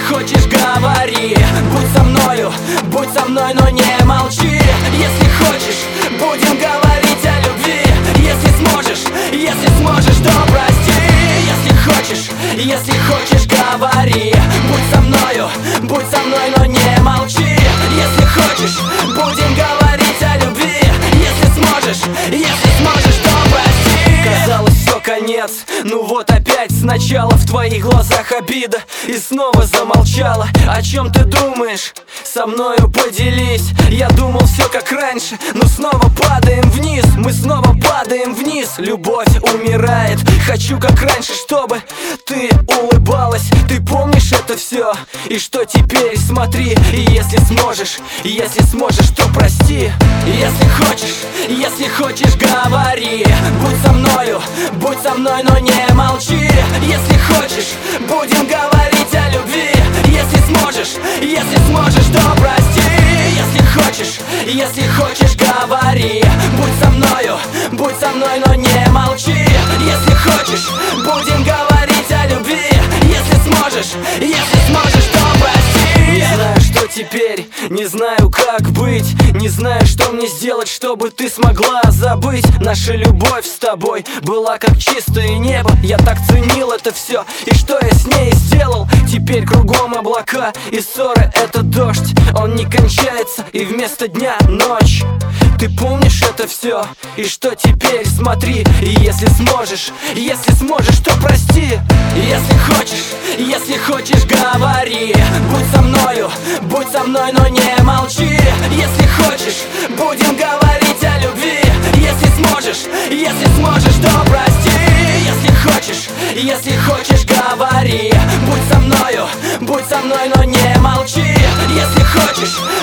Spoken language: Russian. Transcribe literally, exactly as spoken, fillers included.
хочешь, говори. Будь со мною, будь со мной, но не молчи. Если хочешь, будем говорить о любви. Если сможешь, если сможешь, то прости. Если хочешь, если хочешь, говори. Будь со мною, будь со мной, но не молчи. Если хочешь, будем говорить о любви. Если сможешь, если сможешь, то прости. Казалось, все конец, ну вот опять сначала. В твоих глазах обида и снова замолчала. О чем ты думаешь? Со мною поделись. Я думал, все как раньше, но снова падаем вниз. Мы снова падаем вниз. Любовь умирает. Хочу как раньше, чтобы ты улыбалась. Ты помнишь это все? И что теперь? Смотри. И если сможешь, если сможешь, то прости. Если хочешь, если хочешь, говори. Будь со мною, будь со мной, но не молчи. Если хочешь, будем говорить о любви. Если сможешь, если сможешь, то прости. Если хочешь, если хочешь, говори. Будь со мною, будь со мной, но не молчи. Если хочешь, будем говорить о любви. Если сможешь, если сможешь, то прости. Не знаю, что теперь, не знаю, как быть. Не знаю, что мне сделать, чтобы ты смогла забыть. Наша любовь с тобой была как чистое небо. Я так ценил это все, и что я с ней сделал? Теперь кругом облака и ссоры, это дождь. Он не кончается, и вместо дня ночь. Ты помнишь это все? И что теперь? Смотри. И если сможешь, если сможешь, то прости. Если хочешь, если хочешь, говори. Будь со мною, будь со мной, но не молчи. Если хочешь, будем говорить о любви. Если сможешь, если сможешь, то прости. Если хочешь, если хочешь, говори. Будь со мною, будь со мной, но не молчи. Если хочешь,